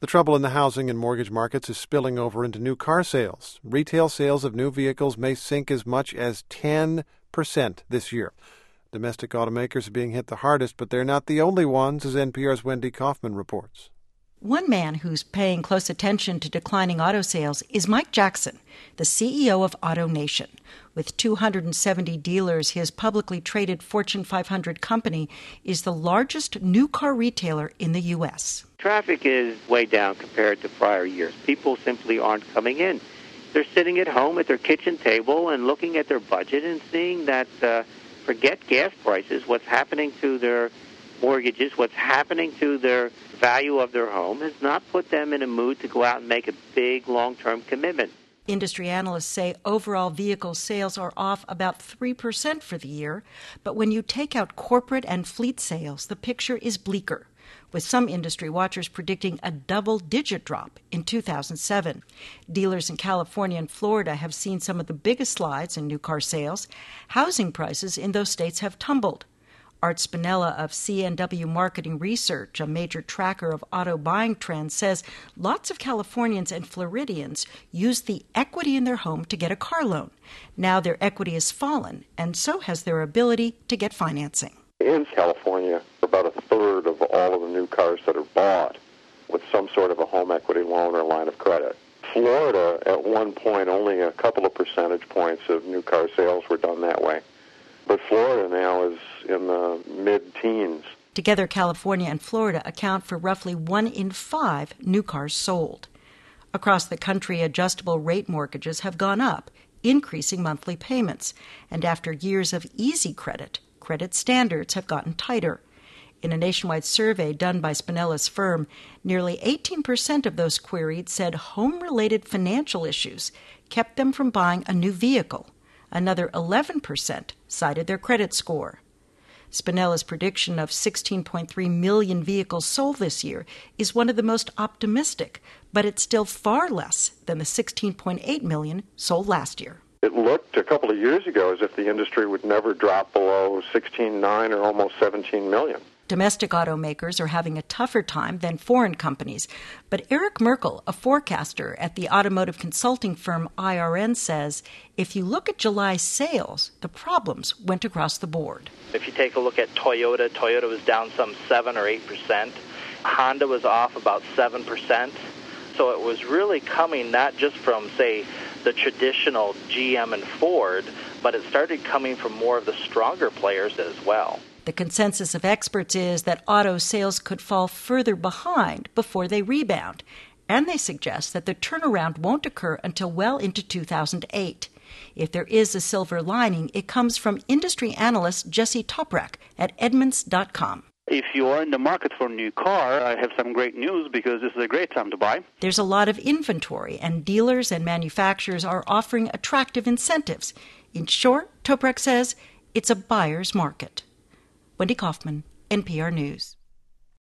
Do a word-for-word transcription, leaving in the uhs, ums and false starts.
The trouble in the housing and mortgage markets is spilling over into new car sales. Retail sales of new vehicles may sink as much as ten percent this year. Domestic automakers are being hit the hardest, but they're not the only ones, as N P R's Wendy Kaufman reports. One man who's paying close attention to declining auto sales is Mike Jackson, the C E O of AutoNation. With two hundred seventy dealers, his publicly traded Fortune five hundred company is the largest new car retailer in the U S. Traffic is way down compared to prior years. People simply aren't coming in. They're sitting at home at their kitchen table and looking at their budget and seeing that, uh, forget gas prices, what's happening to their mortgages, what's happening to their value of their home has not put them in a mood to go out and make a big long-term commitment. Industry analysts say overall vehicle sales are off about three percent for the year, but when you take out corporate and fleet sales, the picture is bleaker, with some industry watchers predicting a double-digit drop in two thousand seven. Dealers in California and Florida have seen some of the biggest slides in new car sales. Housing prices in those states have tumbled. Art Spinella of C N W Marketing Research, a major tracker of auto buying trends, says lots of Californians and Floridians use the equity in their home to get a car loan. Now their equity has fallen, and so has their ability to get financing. In California, about a third of all of the new cars that are bought with some sort of a home equity loan or line of credit. Florida, at one point, only a couple of percentage points of new car sales were done that way. But Florida now is in the mid-teens. Together, California and Florida account for roughly one in five new cars sold. Across the country, adjustable rate mortgages have gone up, increasing monthly payments. And after years of easy credit, credit standards have gotten tighter. In a nationwide survey done by Spinella's firm, nearly eighteen percent of those queried said home-related financial issues kept them from buying a new vehicle. Another eleven percent cited their credit score. Spinella's prediction of sixteen point three million vehicles sold this year is one of the most optimistic, but it's still far less than the sixteen point eight million sold last year. It looked a couple of years ago as if the industry would never drop below sixteen point nine or almost seventeen million. Domestic automakers are having a tougher time than foreign companies. But Eric Merkel, a forecaster at the automotive consulting firm I R N, says if you look at July sales, the problems went across the board. If you take a look at Toyota, Toyota was down some seven or eight percent. Honda was off about seven percent. So it was really coming not just from, say, the traditional G M and Ford, but it started coming from more of the stronger players as well. The consensus of experts is that auto sales could fall further behind before they rebound, and they suggest that the turnaround won't occur until well into two thousand eight. If there is a silver lining, it comes from industry analyst Jesse Toprak at Edmunds dot com. If you are in the market for a new car, I have some great news because this is a great time to buy. There's a lot of inventory, and dealers and manufacturers are offering attractive incentives. In short, Toprak says, it's a buyer's market. Wendy Kaufman, N P R News.